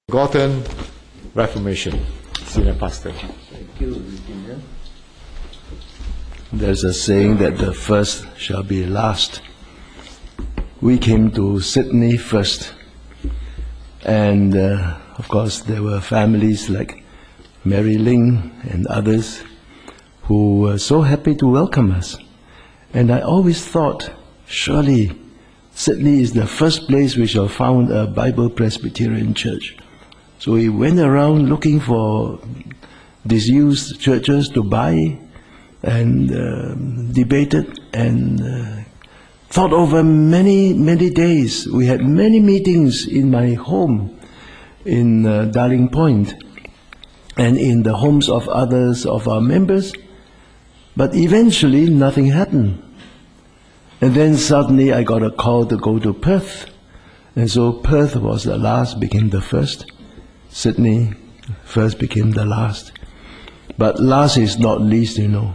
Forgotten Reformation. Senior Pastor. Thank you, Virginia. There's a saying that the first shall be last. We came to Sydney first, and of course there were families like Mary Ling and others who were so happy to welcome us. And I always thought, surely Sydney is the first place we shall found a Bible Presbyterian church. So we went around looking for disused churches to buy and debated and thought over many days. We had many meetings in my home in Darling Point and in the homes of others of our members, but eventually nothing happened. And then suddenly I got a call to go to Perth, and so Perth was the last, became the first. Sydney first became the last. But last is not least, you know.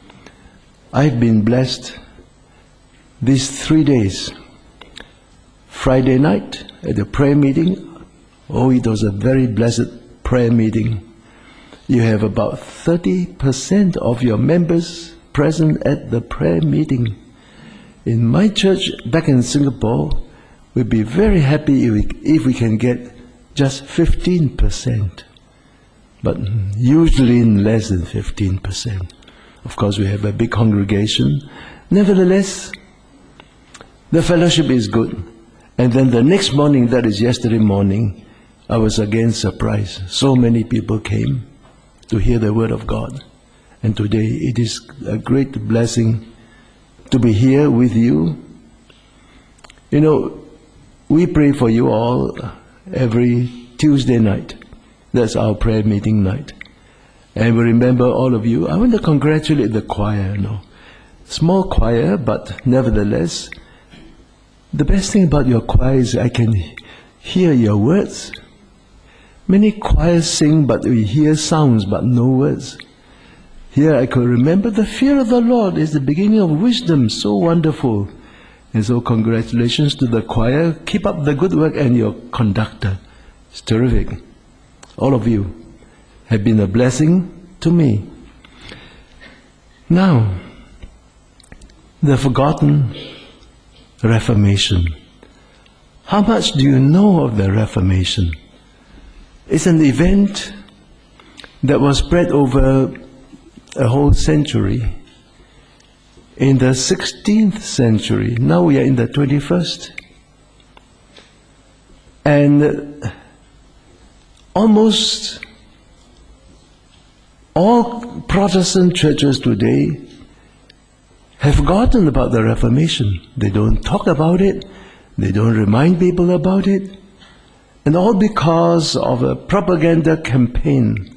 I've been blessed these 3 days. Friday night at the prayer meeting, it was a very blessed prayer meeting. You have about 30% of your members present at the prayer meeting. In my church back in Singapore, we'd be very happy if we can get just 15%, but usually less than 15%. Of course, we have a big congregation. Nevertheless, the fellowship is good. And then the next morning, that is yesterday morning, I was again surprised. So many people came to hear the word of God. And today, it is a great blessing to be here with you. You know, we pray for you all every Tuesday night. That's our prayer meeting night. And we remember all of you. I want to congratulate the choir, Small choir, but nevertheless, the best thing about your choir is I can hear your words. Many choirs sing, but we hear sounds, but no words. Here I could remember the fear of the Lord is the beginning of wisdom, so wonderful. And so congratulations to the choir. Keep up the good work, and your conductor. It's terrific. All of you have been a blessing to me. Now, the forgotten Reformation. How much do you know of the Reformation? It's an event that was spread over a whole century. In the 16th century, now we are in the 21st. And almost all Protestant churches today have forgotten about the Reformation. They don't talk about it. They don't remind people about it. And all because of a propaganda campaign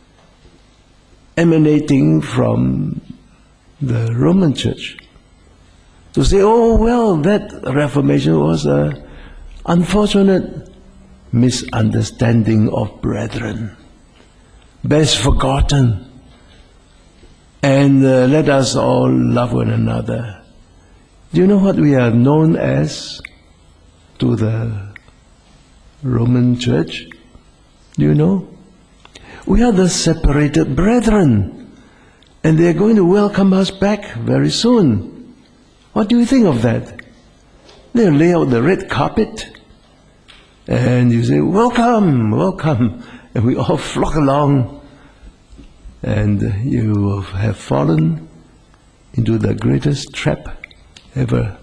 emanating from the Roman Church, to say, that Reformation was an unfortunate misunderstanding of brethren, best forgotten, and let us all love one another. Do you know what we are known as to the Roman Church? Do you know? We are the separated brethren. And they are going to welcome us back very soon. What do you think of that? They'll lay out the red carpet, and you say, welcome, welcome. And we all flock along, and you have fallen into the greatest trap ever.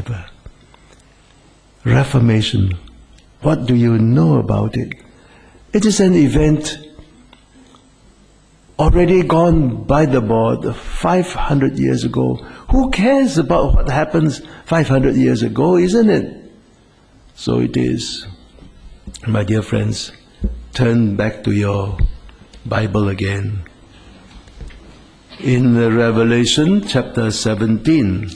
Reformation. What do you know about it? It is an event already gone by the board 500 years ago. Who cares about what happens 500 years ago, isn't it? So it is. My dear friends, turn back to your Bible again. In Revelation chapter 17,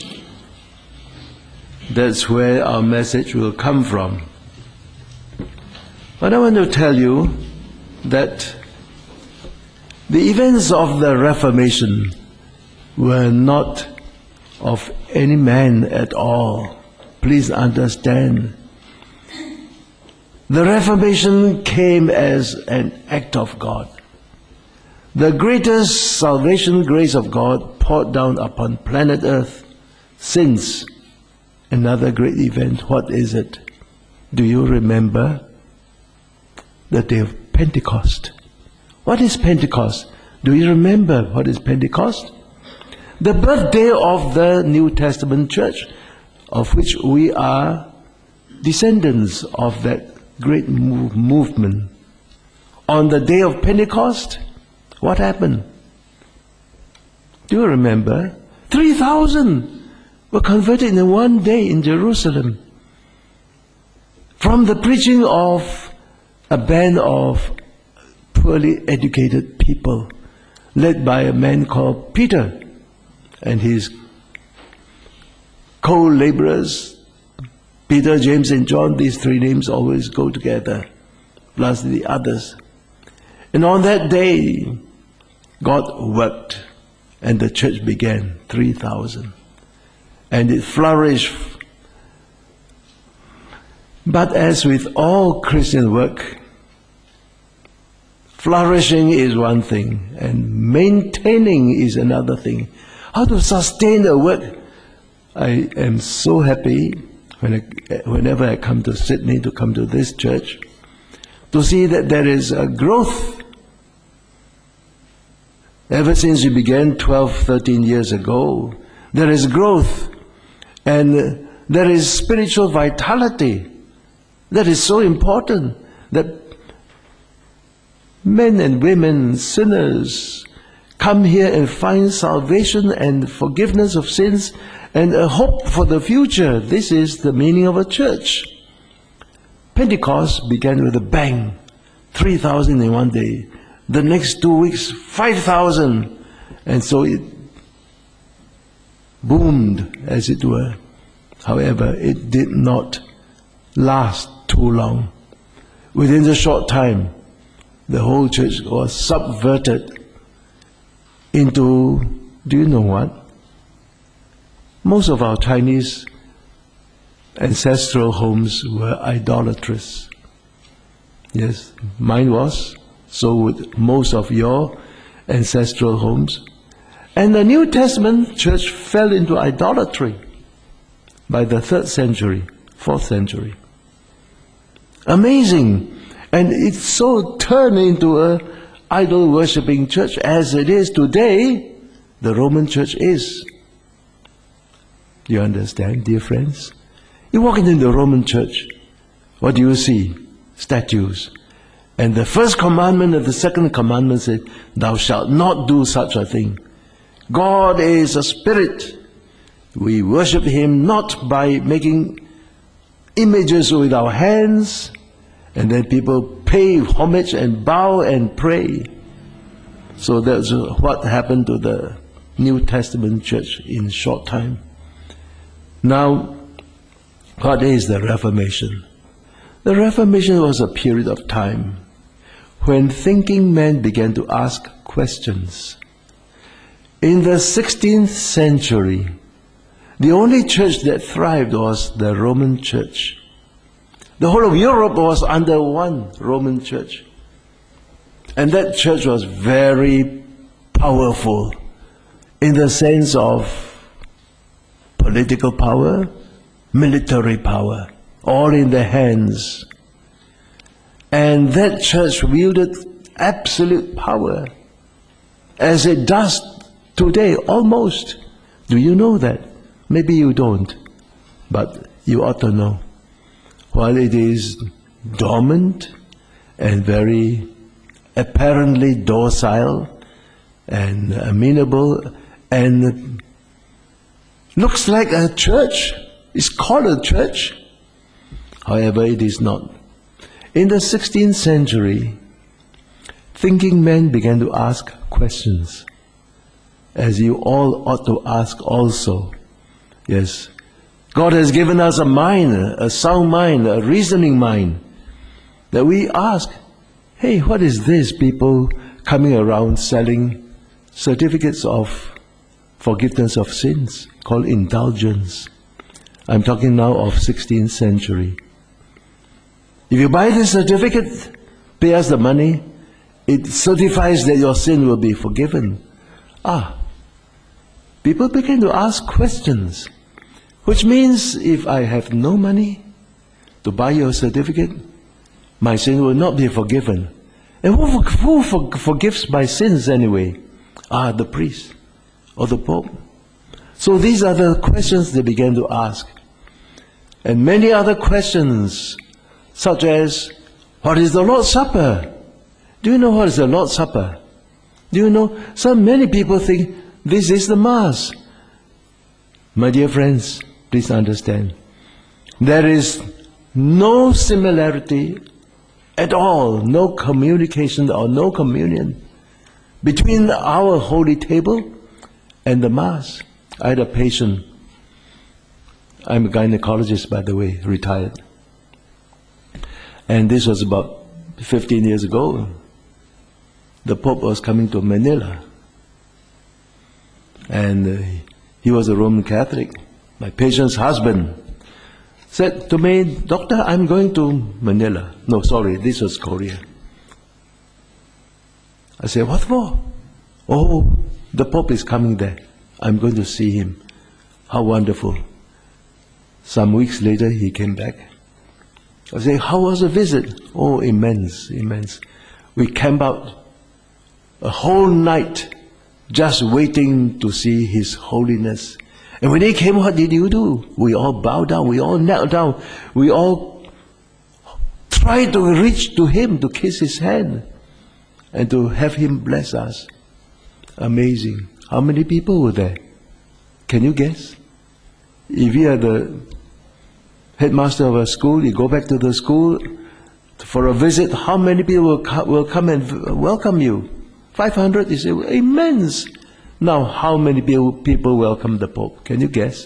that's where our message will come from. But I want to tell you that the events of the Reformation were not of any man at all. Please understand. The Reformation came as an act of God. The greatest salvation grace of God poured down upon planet Earth since another great event. What is it? Do you remember the day of Pentecost? What is Pentecost? Do you remember what is Pentecost? The birthday of the New Testament church, of which we are descendants of that great movement. On the day of Pentecost, what happened? Do you remember? 3,000 were converted in one day in Jerusalem from the preaching of a band of poorly educated people led by a man called Peter and his co-laborers, Peter, James, and John. These three names always go together, plus the others. And on that day, God worked, and the church began, 3,000. And it flourished. But as with all Christian work, flourishing is one thing, and maintaining is another thing. How to sustain a work. I am so happy whenever I come to Sydney to come to this church, to see that there is a growth. Ever since we began 12, 13 years ago, there is growth and there is spiritual vitality. That is so important, that men and women, sinners, come here and find salvation and forgiveness of sins and a hope for the future. This is the meaning of a church. Pentecost began with a bang, 3,000 in one day. The next 2 weeks, 5,000. And so it boomed, as it were. However, it did not last too long. Within a short time, the whole church was subverted into, do you know what? Most of our Chinese ancestral homes were idolatrous. Yes, mine was. So would most of your ancestral homes. And the New Testament church fell into idolatry by the 3rd century, 4th century. Amazing. And it's so turned into an idol-worshipping church as it is today, the Roman church is. You understand, dear friends? You walk into the Roman church, what do you see? Statues. And the first commandment and the second commandment said, thou shalt not do such a thing. God is a spirit. We worship Him not by making images with our hands, and then people pay homage and bow and pray. So that's what happened to the New Testament church in a short time. Now, what is the Reformation? The Reformation was a period of time when thinking men began to ask questions. In the 16th century, the only church that thrived was the Roman church. The whole of Europe was under one Roman church. And that church was very powerful in the sense of political power, military power, all in their hands. And that church wielded absolute power, as it does today, almost. Do you know that? Maybe you don't, but you ought to know. While it is dormant and very apparently docile and amenable and looks like a church, it's called a church, however it is not. In the 16th century, thinking men began to ask questions, as you all ought to ask also. Yes, God has given us a mind, a sound mind, a reasoning mind, that we ask, hey, what is this? People coming around selling certificates of forgiveness of sins, called indulgence. I'm talking now of 16th century. If you buy this certificate, pay us the money, it certifies that your sin will be forgiven. People begin to ask questions, which means if I have no money to buy your certificate, my sin will not be forgiven. And who forgives my sins anyway? The priest or the Pope. So these are the questions they began to ask. And many other questions, such as, what is the Lord's Supper? Do you know what is the Lord's Supper? Do you know? Many people think this is the Mass. My dear friends, please understand, there is no similarity at all, no communication or no communion between our holy table and the Mass. I had a patient, I'm a gynecologist by the way, retired. And this was about 15 years ago. The Pope was coming to Manila. And he was a Roman Catholic. My patient's husband said to me, Doctor, I'm going to Manila. No, sorry, this was Korea. I said, what for? Oh, the Pope is coming there. I'm going to see him. How wonderful. Some weeks later, he came back. I said, how was the visit? Oh, immense, immense. We camped out a whole night just waiting to see His Holiness. And when he came, what did you do? We all bowed down, we all knelt down, we all tried to reach to Him, to kiss His hand, and to have Him bless us. Amazing. How many people were there? Can you guess? If you are the headmaster of a school, you go back to the school for a visit, how many people will come and welcome you? 500? You say, immense. Now, how many people welcome the Pope? Can you guess?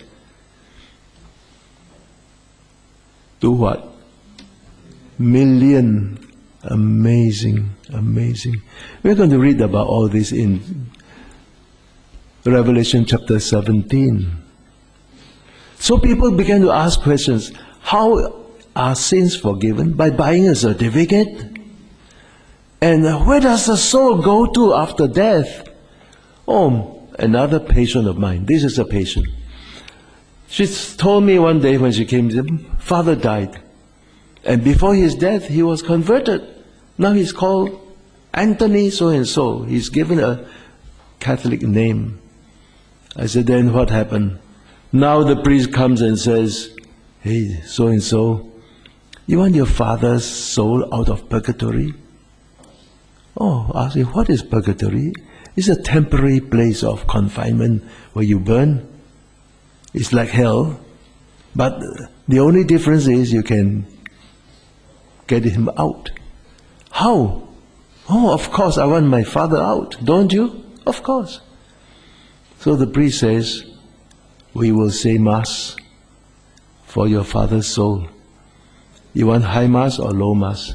To what? Million. Amazing, amazing. We're going to read about all this in Revelation chapter 17. So people began to ask questions. How are sins forgiven? By buying a certificate? And where does the soul go to after death? Oh, another patient of mine. This is a patient. She told me one day when she came, father died. And before his death, he was converted. Now he's called Anthony so-and-so. He's given a Catholic name. I said, then what happened? Now the priest comes and says, hey, so-and-so, you want your father's soul out of purgatory? Oh, I say, what is purgatory? It's a temporary place of confinement where you burn. It's like hell. But the only difference is you can get him out. How? Oh, of course, I want my father out. Don't you? Of course. So the priest says, we will say Mass for your father's soul. You want high Mass or low Mass?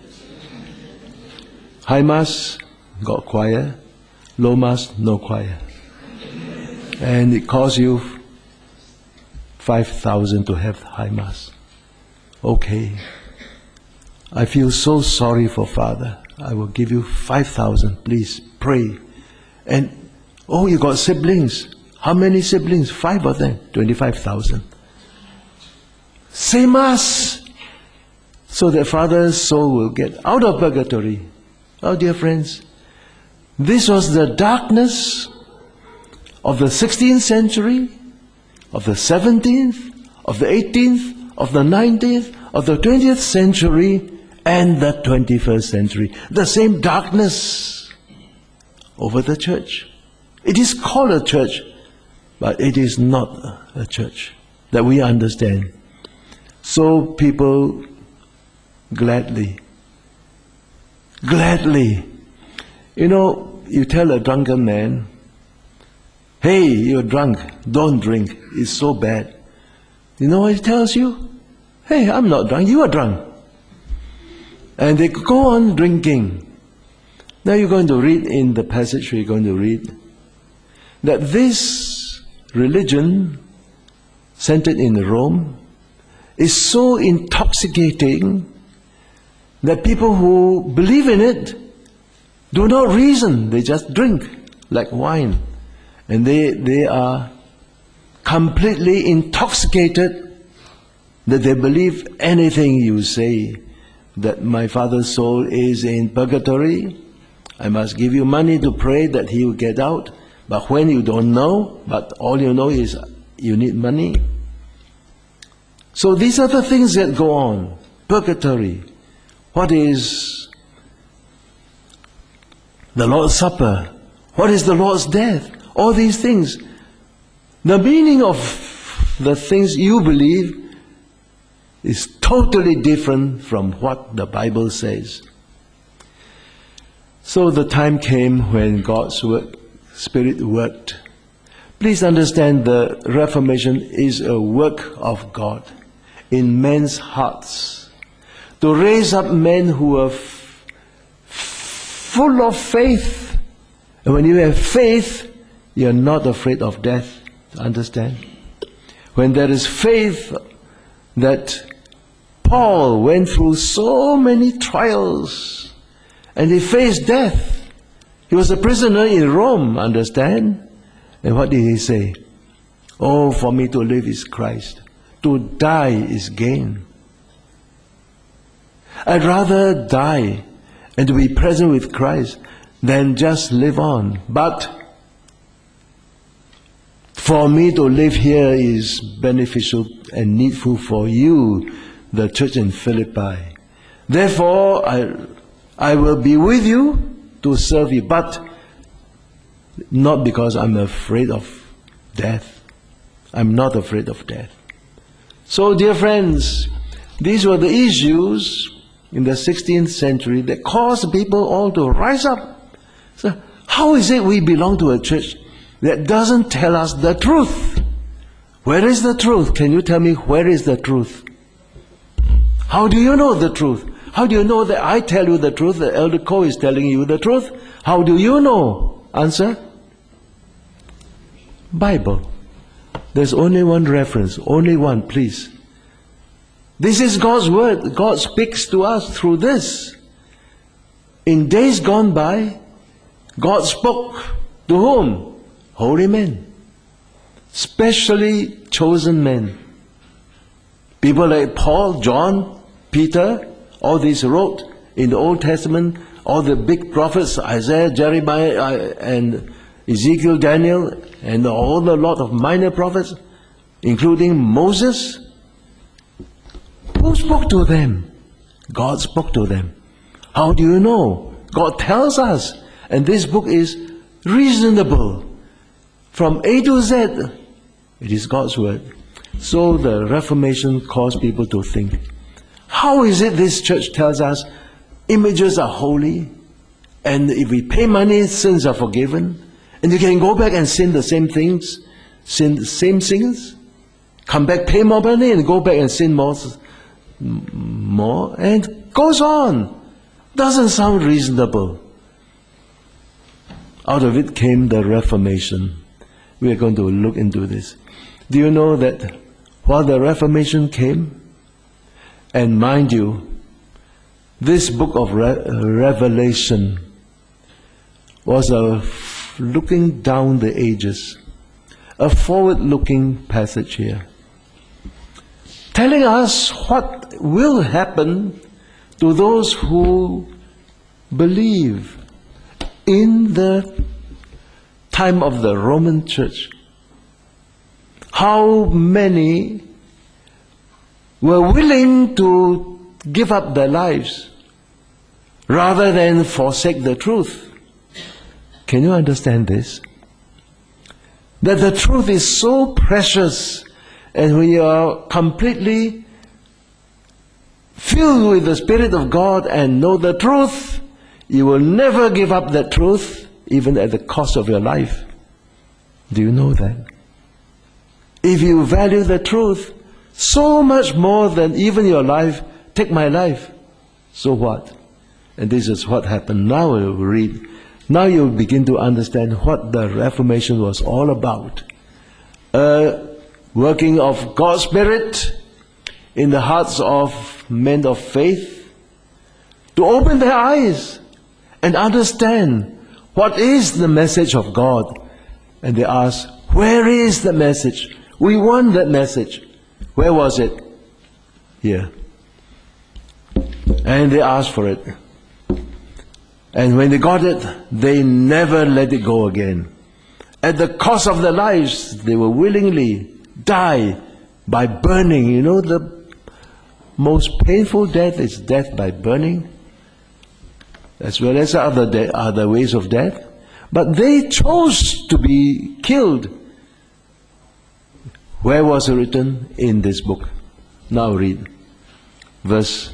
High Mass, got choir. Low Mass, no choir. And it costs you 5,000 to have high Mass. Okay. I feel so sorry for Father. I will give you 5,000. Please pray. And, oh, you got siblings. How many siblings? 5 of them. 25,000. Say Mass, so that Father's soul will get out of purgatory. Oh, dear friends, this was the darkness of the 16th century, of the 17th, of the 18th, of the 19th, of the 20th century, and the 21st century. The same darkness over the church. It is called a church, but it is not a church that we understand. So people gladly, you know, you tell a drunken man, hey, you're drunk, don't drink, it's so bad. You know what he tells you? Hey, I'm not drunk, you are drunk. And they go on drinking. Now you're going to read in the passage we're going to read that this religion centered in Rome is so intoxicating that people who believe in it do not reason, they just drink like wine. And they are completely intoxicated that they believe anything you say, that my father's soul is in purgatory. I must give you money to pray that he will get out. But when you don't know, but all you know is you need money. So these are the things that go on. Purgatory. What is the Lord's Supper? What is the Lord's death? All these things. The meaning of the things you believe is totally different from what the Bible says. So the time came when God's Spirit worked. Please understand, the Reformation is a work of God in men's hearts, to raise up men who are full of faith. And when you have faith, you are not afraid of death. Understand? When there is faith, that Paul went through so many trials and he faced death. He was a prisoner in Rome, understand? And what did he say? Oh, for me to live is Christ. To die is gain. I'd rather die and to be present with Christ than just live on. But for me to live here is beneficial and needful for you, the church in Philippi. Therefore, I will be with you to serve you, but not because I'm afraid of death. I'm not afraid of death. So, dear friends, these were the issues in the 16th century that caused people all to rise up. So, how is it we belong to a church that doesn't tell us the truth? Where is the truth? Can you tell me where is the truth? How do you know the truth? How do you know that I tell you the truth, that Elder Ko is telling you the truth? How do you know? Answer? Bible. There's only one reference, only one, please. This is God's word. God speaks to us through this. In days gone by, God spoke to whom? Holy men. Specially chosen men. People like Paul, John, Peter, all these wrote in the Old Testament, all the big prophets, Isaiah, Jeremiah, and Ezekiel, Daniel, and a lot of minor prophets, including Moses. Who spoke to them? God spoke to them. How do you know? God tells us. And this book is reasonable. From A to Z, it is God's word. So the Reformation caused people to think, how is it this church tells us images are holy, and if we pay money, sins are forgiven, and you can go back and sin the same things, sin the same sins, come back, pay more money, and go back and sin more, and it goes on. Doesn't sound reasonable. Out of it came the Reformation. We are going to look into this. Do you know that while the Reformation came, and mind you, this book of Revelation was a looking down the ages, a forward-looking passage here, telling us what will happen to those who believe in the time of the Roman Church. How many were willing to give up their lives rather than forsake the truth. Can you understand this? That the truth is so precious, and when you are completely filled with the Spirit of God and know the truth, you will never give up that truth, even at the cost of your life. Do you know that? If you value the truth so much more than even your life, take my life. So what? And this is what happened. Now you read. Now you begin to understand what the Reformation was all about. A working of God's Spirit in the hearts of men of faith, to open their eyes and understand what is the message of God. And they ask, where is the message? We want that message. Where was it? Here. And they asked for it. And when they got it, they never let it go again. At the cost of their lives, they will willingly die by burning. You know, the most painful death is death by burning, as well as other ways of death. But they chose to be killed. Where was it written? In this book. Now read verse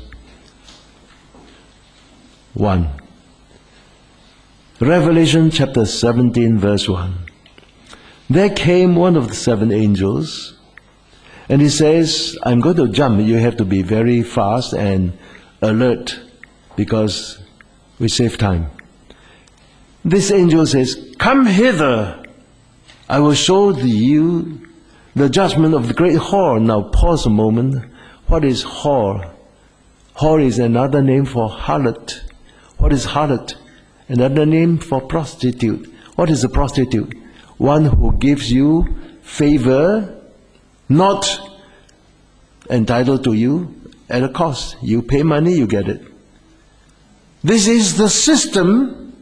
1. Revelation chapter 17 verse 1. There came one of the 7 angels, and he says, I'm going to jump. You have to be very fast and alert, because we save time. This angel says, come hither. I will show you the judgment of the great whore. Now pause a moment. What is whore? Whore is another name for harlot. What is harlot? Another name for prostitute. What is a prostitute? One who gives you favor, not entitled to you, at a cost. You pay money, you get it. This is the system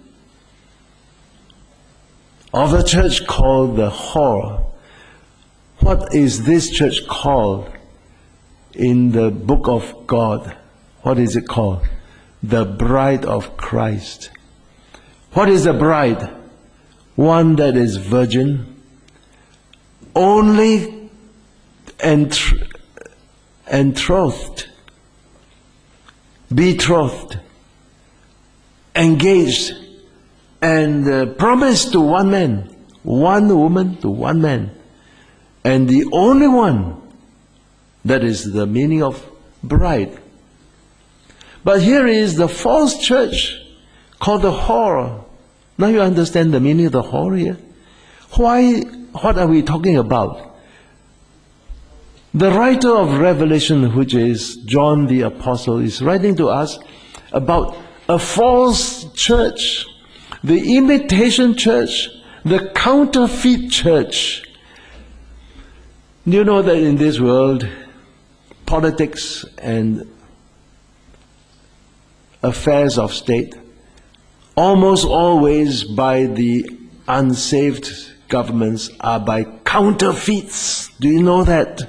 of a church called the whore. What is this church called in the book of God? What is it called? The bride of Christ. What is the bride? One that is virgin, only betrothed, engaged, and promised to one man, one woman to one man, and the only one. That is the meaning of bride. But here is the false church called the whore. Now you understand the meaning of the whore here? What are we talking about? The writer of Revelation, which is John the Apostle, is writing to us about a false church, the imitation church, the counterfeit church. Do you know that in this world, politics and affairs of state, almost always by the unsaved governments, are by counterfeits? Do you know that?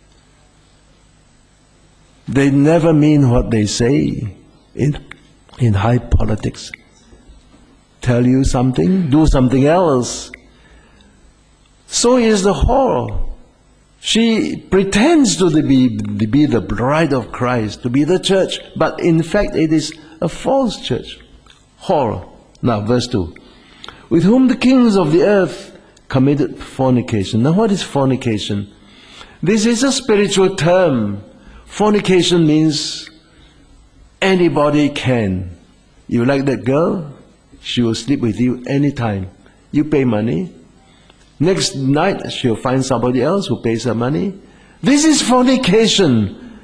They never mean what they say in high politics. Tell you something, do something else. So is the whore. She pretends to be the bride of Christ, to be the church, but in fact it is a false church. Whore. Now verse 2. With whom the kings of the earth committed fornication. Now what is fornication? This is a spiritual term. Fornication means anybody can. You like that girl? She will sleep with you anytime. You pay money. Next night, she'll find somebody else who pays her money. This is fornication.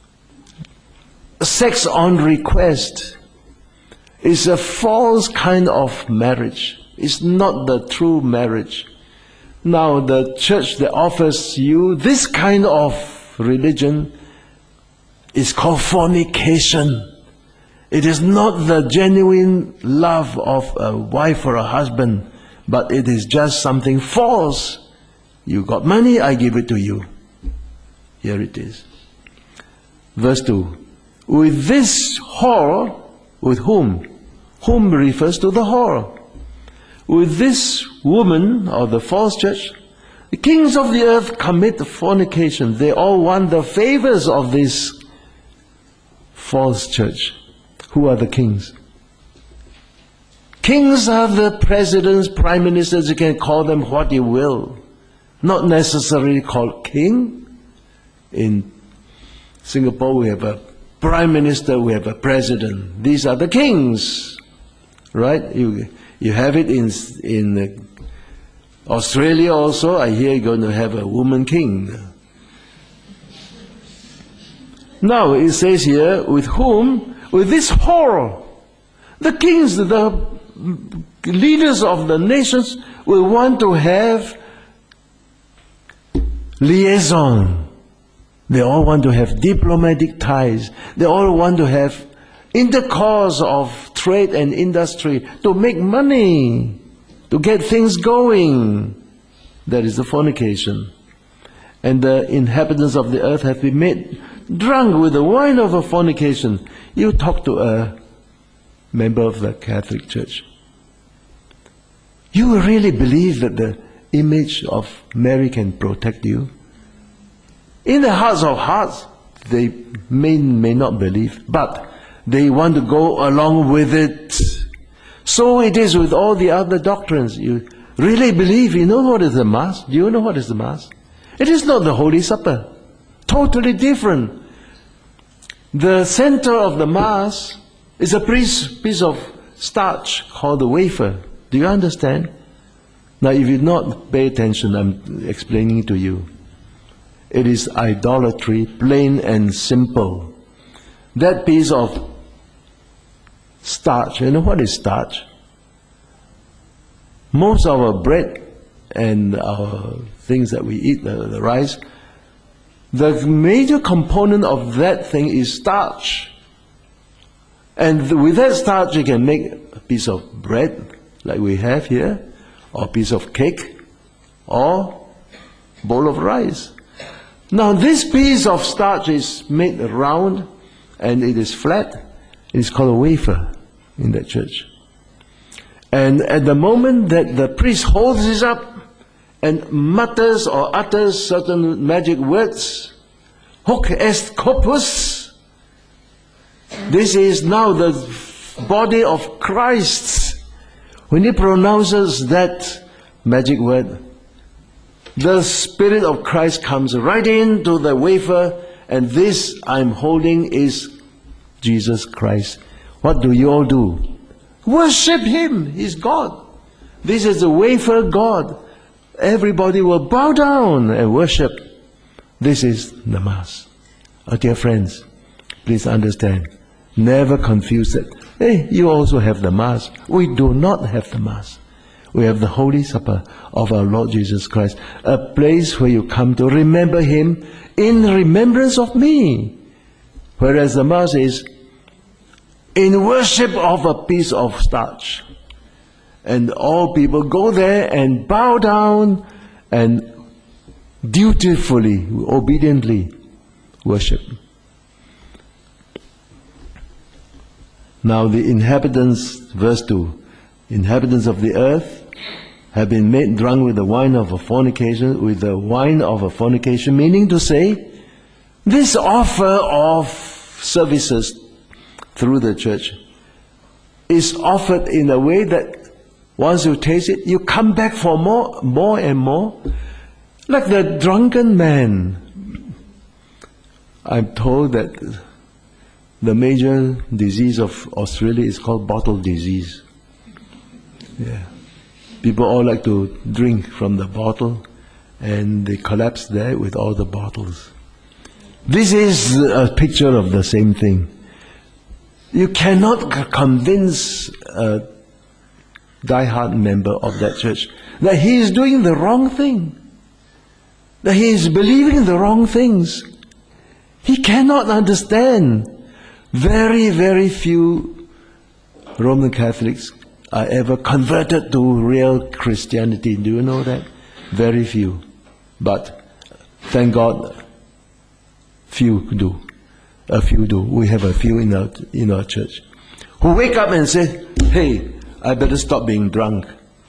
Sex on request is a false kind of marriage. It's not the true marriage. Now, the church that offers you this kind of religion is called fornication. It is not the genuine love of a wife or a husband, but it is just something false. You got money, I give it to you. Here it is. Verse 2. With this whore, with whom? Whom refers to the whore. With this woman, or the false church, the kings of the earth commit fornication. They all want the favors of this false church. Who are the kings? Kings are the presidents, prime ministers. You can call them what you will. Not necessarily called king. In Singapore, we have a prime minister, we have a president. These are the kings, right? You have it in Australia also. I hear you're going to have a woman king. Now it says here, with whom? with this horror, the kings, the leaders of the nations will want to have liaison. They all want to have diplomatic ties. They all want to have intercourse of trade and industry to make money, to get things going. That is the fornication. And the inhabitants of the earth have been made drunk with the wine of a fornication. You talk to a member of the Catholic Church. You really believe that the image of Mary can protect you? In the hearts of hearts, they may not believe, but they want to go along with it. So it is with all the other doctrines. You really believe, you know what is the Mass? Do you know what is the Mass? It is not the Holy Supper. Totally different. The center of the Mass is a piece of starch called the wafer. Do you understand? Now, if you not pay attention, I'm explaining to you. It is idolatry, plain and simple. That piece of starch, you know what is starch? Most of our bread and our things that we eat, the rice, the major component of that thing is starch. And with that starch, you can make a piece of bread, like we have here, or a piece of cake, or a bowl of rice. Now, this piece of starch is made round, and it is flat. It is called a wafer in that church. And at the moment that the priest holds this up and mutters or utters certain magic words, hoc est corpus, this is now the body of Christ. When he pronounces that magic word, the Spirit of Christ comes right into the wafer, and this I'm holding is Jesus Christ. What do you all do? Worship Him. He's God. This is the wafer God. Everybody will bow down and worship. This is the Mass. Oh, dear friends, please understand. Never confuse it. Hey, you also have the Mass. We do not have the Mass. We have the Holy Supper of our Lord Jesus Christ, a place where you come to remember Him in remembrance of me. Whereas the Mass is in worship of a piece of starch. And all people go there and bow down and dutifully, obediently worship. Now the inhabitants, verse 2, inhabitants of the earth have been made drunk with the wine of a fornication, meaning to say, this offer of services through the church is offered in a way that once you taste it, you come back for more and more. Like the drunken man. I'm told that the major disease of Australia is called bottle disease. Yeah. People all like to drink from the bottle, and they collapse there with all the bottles. This is a picture of the same thing. You cannot convince a die-hard member of that church that he is doing the wrong thing, that he is believing the wrong things. He cannot understand. Very, very few Roman Catholics are ever converted to real Christianity. Do you know that? Very few. But thank God, few do. A few do. We have a few in our church who wake up and say, hey, I better stop being drunk,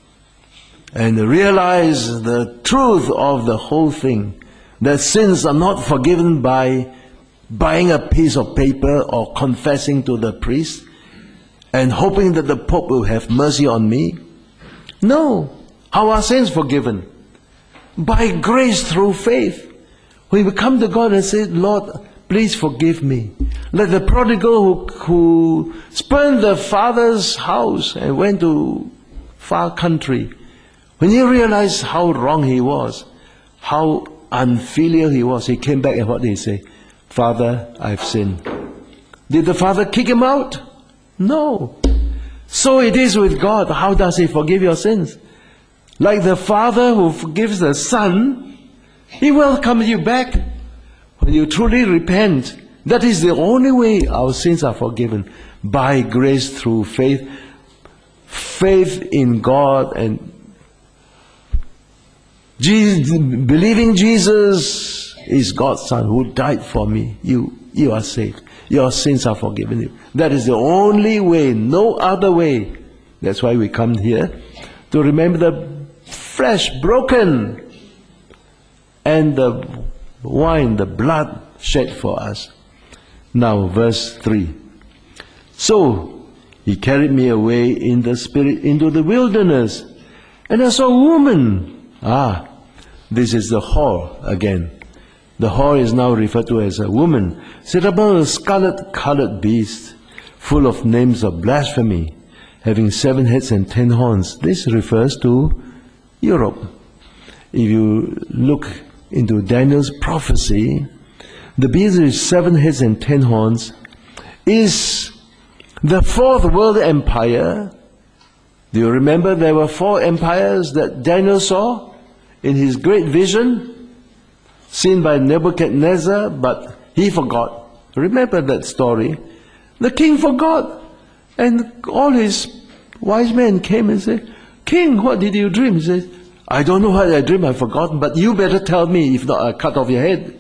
and realize the truth of the whole thing, that sins are not forgiven by buying a piece of paper or confessing to the priest and hoping that the Pope will have mercy on me. No. How are sins forgiven? By grace through faith. We will come to God and say, Lord, please forgive me. Like the prodigal who spurned the father's house and went to far country. When he realized how wrong he was, how unfilial he was, he came back and what did he say? Father, I've sinned. Did the Father kick him out? No. So it is with God. How does He forgive your sins? Like the Father who forgives the Son, He welcomes you back when you truly repent. That is the only way our sins are forgiven. By grace through faith. Faith in God and believing Jesus is God's Son who died for me. You are saved. Your sins are forgiven you. That is the only way, no other way. That's why we come here to remember the flesh broken and the wine, the blood shed for us. Now, verse 3. So, He carried me away in the Spirit into the wilderness, and I saw a woman. This is the whore again. The whore is now referred to as a woman, set upon a scarlet-colored beast, full of names of blasphemy, having 7 heads and 10 horns. This refers to Europe. If you look into Daniel's prophecy, the beast with 7 heads and 10 horns is the 4th world empire. Do you remember there were 4 empires that Daniel saw in his great vision? Seen by Nebuchadnezzar, but he forgot. Remember that story? The king forgot. And all his wise men came and said, King, what did you dream? He said, I don't know what I dreamed, I've forgotten, but you better tell me, if not I'll cut off your head.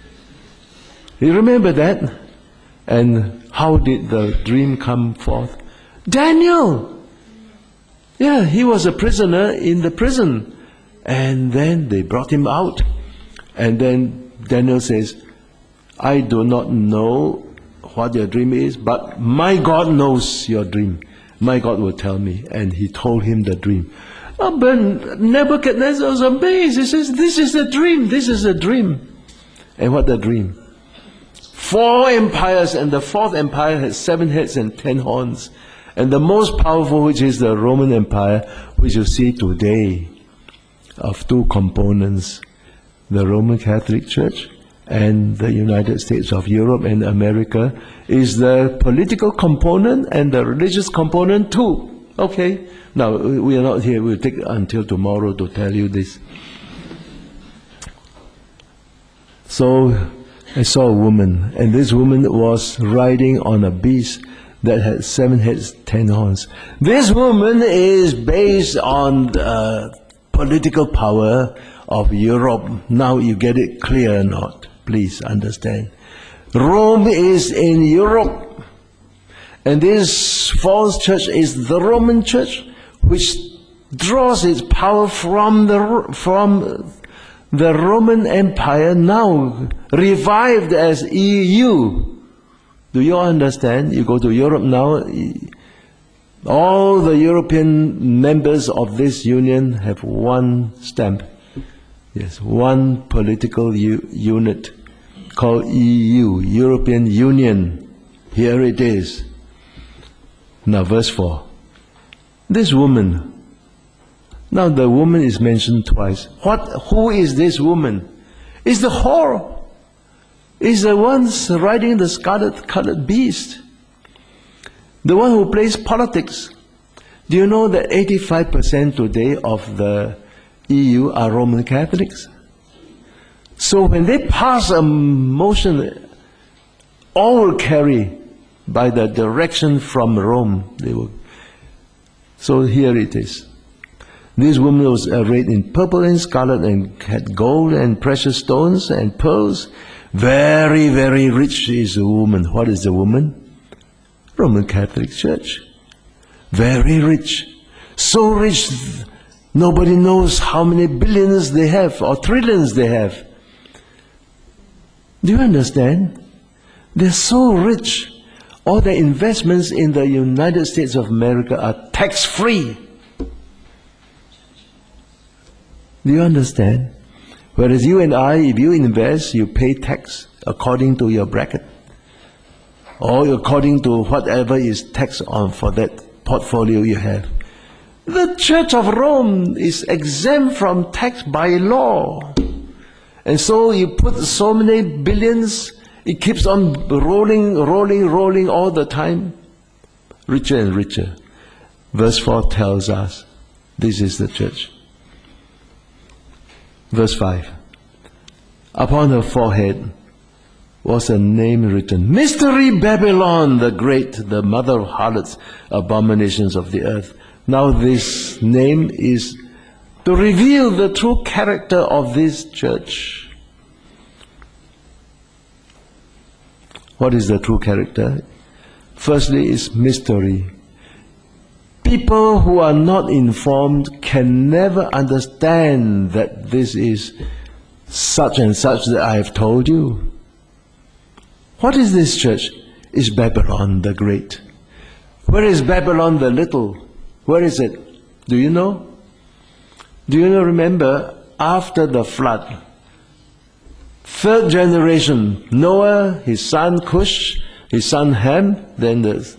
You remember that? And how did the dream come forth? Daniel! Yeah, he was a prisoner in the prison. And then they brought him out. And then Daniel says, I do not know what your dream is, but my God knows your dream. My God will tell me. And he told him the dream. But Nebuchadnezzar was amazed. He says, this is a dream, this is a dream. And what the dream? 4 empires, and the 4th empire had 7 heads and 10 horns. And the most powerful, which is the Roman Empire, which you see today, of 2 components, the Roman Catholic Church and the United States of Europe and America, is the political component and the religious component too. Okay? Now, we are not here. We'll take until tomorrow to tell you this. So, I saw a woman, and this woman was riding on a beast that had 7 heads, 10 horns. This woman is based on the political power of Europe. Now you get it clear or not? Please understand. Rome is in Europe, and this false church is the Roman Church, which draws its power from the Roman Empire, now revived as EU. Do you understand? You go to Europe now, all the European members of this union have one stamp. Yes, one political unit called EU, European Union. Here it is. Now verse 4. This woman. Now the woman is mentioned twice. Who is this woman? Is the whore. Is the one riding the scarlet-colored beast. The one who plays politics. Do you know that 85% today of the EU are Roman Catholics? So when they pass a motion, all will carry by the direction from Rome. So here it is. This woman was arrayed in purple and scarlet and had gold and precious stones and pearls. Very, very rich is the woman. What is the woman? Roman Catholic Church. Very rich. So rich, nobody knows how many billions they have or trillions they have. Do you understand? They're so rich. All the investments in the United States of America are tax-free. Do you understand? Whereas you and I, if you invest, you pay tax according to your bracket, or according to whatever is taxed on for that portfolio you have. The Church of Rome is exempt from tax by law. And so you put so many billions It keeps on rolling all the time, richer and richer. Verse 4 tells us, this is the church. Verse 5. Upon her forehead was a name written, Mystery Babylon the Great, the mother of harlots, abominations of the earth. Now this name is to reveal the true character of this church. What is the true character? Firstly, is mystery. People who are not informed can never understand that this is such and such that I have told you. What is this church? It's Babylon the Great. Where is Babylon the Little? Where is it? Do you know? Do you remember after the flood? Third generation, Noah, his son Cush, his son Ham, then the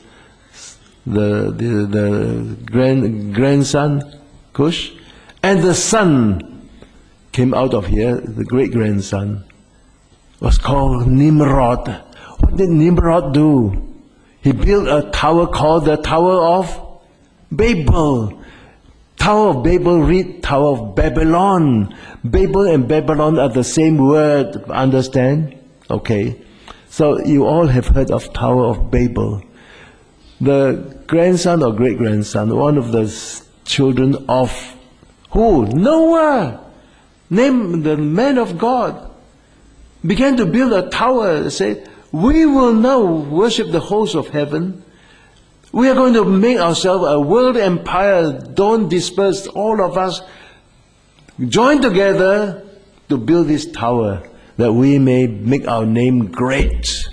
grandson Cush, and the son came out of here, the great-grandson, was called Nimrod. What did Nimrod do? He built a tower called the Tower of Babel. Tower of Babel, read Tower of Babylon. Babel and Babylon are the same word, understand? Okay. So you all have heard of Tower of Babel. The grandson or great-grandson, one of the children of who? Noah, named the man of God, began to build a tower, said, we will now worship the host of heaven. We are going to make ourselves a world empire. Don't disperse. All of us join together to build this tower that we may make our name great.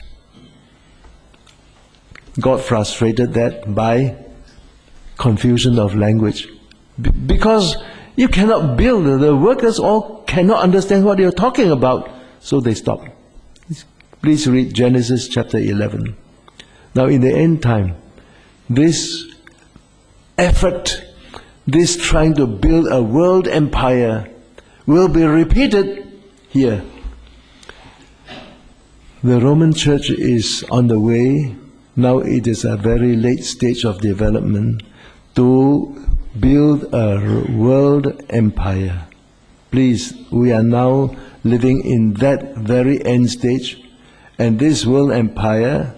God frustrated that by confusion of language. Because you cannot build. The workers all cannot understand what you're talking about. So they stopped. Please read Genesis chapter 11. Now in the end time, this effort, this trying to build a world empire will be repeated here. The Roman Church is on the way. Now it is a very late stage of development to build a world empire. Please, we are now living in that very end stage, and this world empire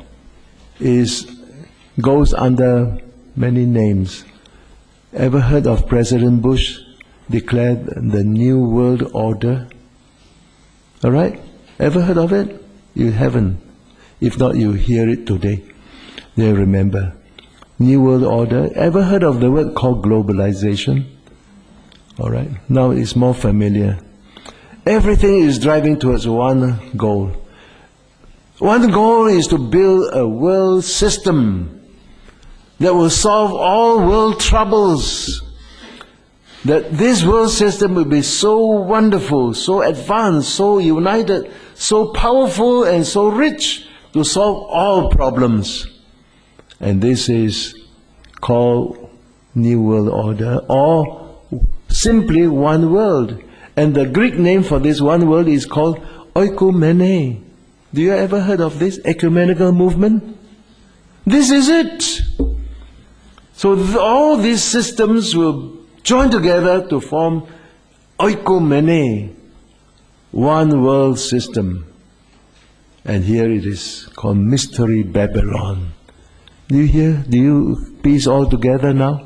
goes under many names. Ever heard of President Bush declared the New World Order? All right? Ever heard of it? You haven't. If not, you hear it today. They remember. New World Order. Ever heard of the word called globalization? All right? Now it's more familiar. Everything is driving towards one goal. One goal is to build a world system that will solve all world troubles. That this world system will be so wonderful, so advanced, so united, so powerful and so rich to solve all problems. And this is called New World Order, or simply one world. And the Greek name for this one world is called oikumene. Do you ever heard of this ecumenical movement? This is it. So all these systems will join together to form oikumene, one world system. And here it is called Mystery Babylon. Do you hear? Do you piece all together now?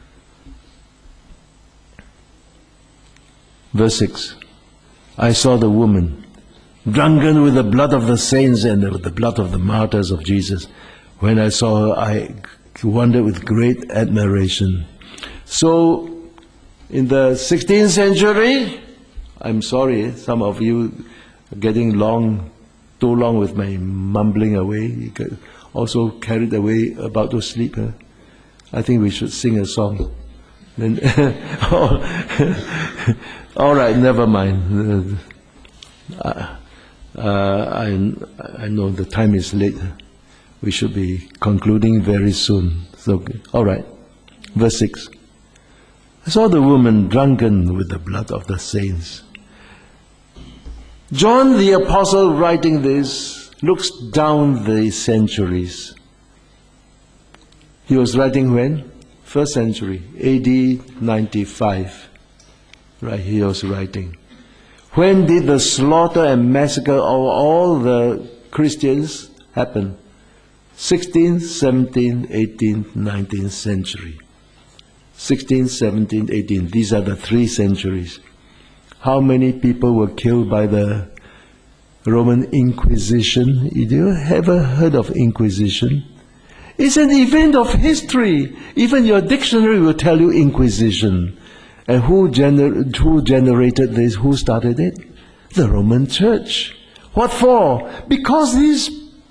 Verse 6. I saw the woman drunken with the blood of the saints and with the blood of the martyrs of Jesus. When I saw her, I wondered with great admiration. So, in the 16th century, I'm sorry, some of you are getting too long with my mumbling away. You get also carried away, about to sleep. I think we should sing a song. Then, all right, never mind. I know the time is late. We should be concluding very soon. So, all right. Verse 6. I saw the woman drunken with the blood of the saints. John the Apostle writing this looks down the centuries. He was writing when? First century, AD 95. Right, he was writing. When did the slaughter and massacre of all the Christians happen? 16th, 17th, 18th, 19th century. 16th, 17th, 18th. These are the 3 centuries. How many people were killed by the Roman Inquisition? Did you ever heard of Inquisition? It's an event of history. Even your dictionary will tell you Inquisition. And who generated this? Who started it? The Roman Church. What for? Because these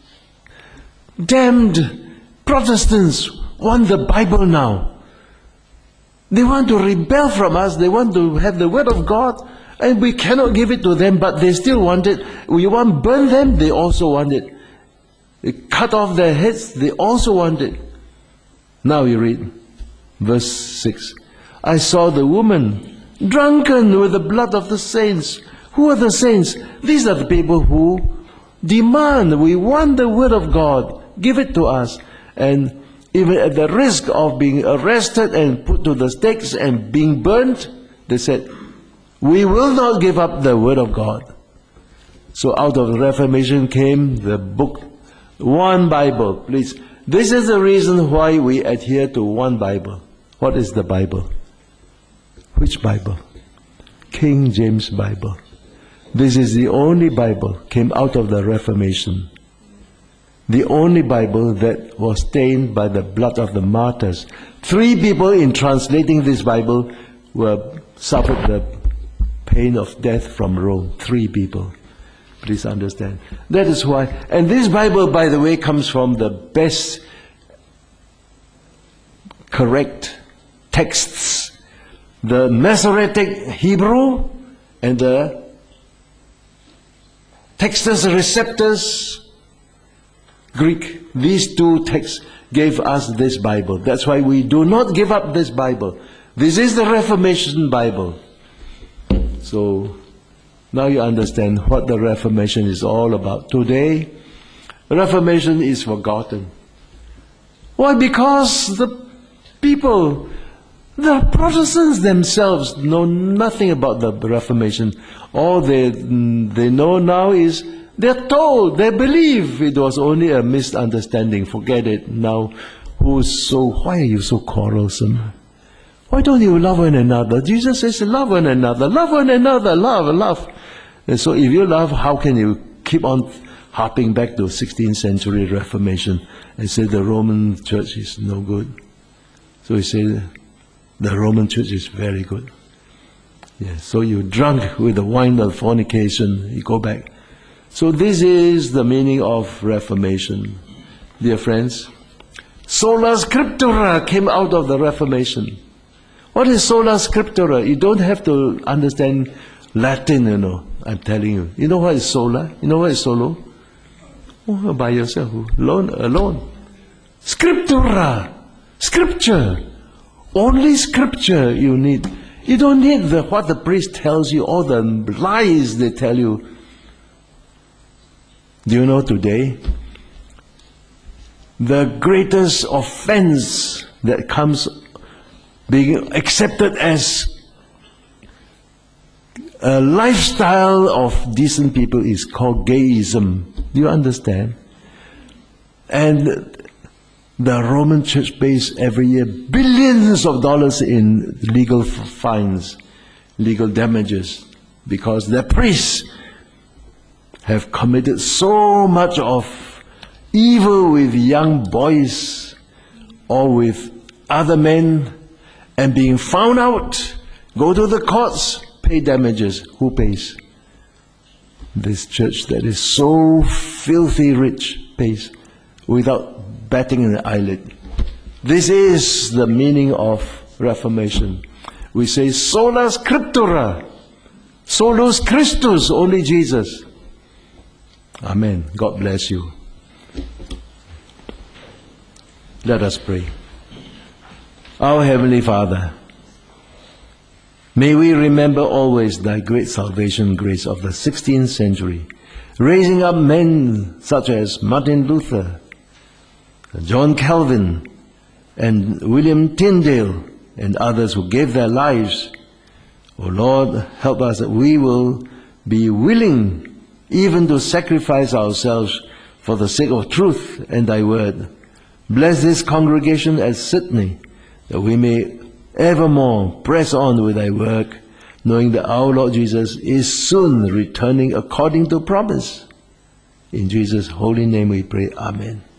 damned Protestants want the Bible now. They want to rebel from us. They want to have the Word of God. And we cannot give it to them, but they still want it. We want to burn them, they also want it. We cut off their heads, they also want it. Now you read verse 6. I saw the woman drunken with the blood of the saints. Who are the saints? These are the people who demand, we want the Word of God, give it to us. And even at the risk of being arrested and put to the stakes and being burnt, they said, we will not give up the Word of God. So out of the Reformation came the book, one Bible. Please, this is the reason why we adhere to one Bible. What is the Bible? Which Bible? King James Bible. This is the only Bible came out of the Reformation. The only Bible that was stained by the blood of the martyrs. 3 people in translating this Bible suffered the pain of death from Rome. 3 people. Please understand. That is why. And this Bible, by the way, comes from the best correct texts. The Masoretic Hebrew and the Textus Receptus Greek. These 2 texts gave us this Bible. That's why we do not give up this Bible. This is the Reformation Bible. So now you understand what the Reformation is all about. Today, Reformation is forgotten. Why? Because the people, the Protestants themselves know nothing about the Reformation. All they know now is they're told, they believe it was only a misunderstanding. Forget it. Now, why are you so quarrelsome? Why don't you love one another? Jesus says, love one another. Love one another. Love. And so if you love, how can you keep on harping back to 16th century Reformation and say the Roman Church is no good? So he said, the Roman Church is very good. Yeah, so you're drunk with the wine of fornication, you go back. So this is the meaning of Reformation. Dear friends, sola scriptura came out of the Reformation. What is sola scriptura? You don't have to understand Latin, I'm telling you. You know what is sola? You know what is solo? Oh, by yourself, alone. Scriptura, scripture. Only scripture you need. You don't need what the priest tells you, all the lies they tell you. Do you know today, the greatest offense that comes being accepted as a lifestyle of decent people is called gayism. Do you understand? And the Roman Church pays every year billions of dollars in legal fines, legal damages, because the priests have committed so much of evil with young boys or with other men, and being found out, go to the courts, pay damages. Who pays? This church that is so filthy rich pays without batting an eyelid. This is the meaning of Reformation. We say sola scriptura, solus Christus, only Jesus. Amen. God bless you. Let us pray. Our Heavenly Father, may we remember always Thy great salvation grace of the 16th century. raising up men such as Martin Luther, John Calvin, and William Tyndale, and others who gave their lives. Oh Lord, help us that we will be willing even to sacrifice ourselves for the sake of truth and thy word. Bless this congregation at Sydney, that we may evermore press on with thy work, knowing that our Lord Jesus is soon returning according to promise. In Jesus' holy name we pray. Amen.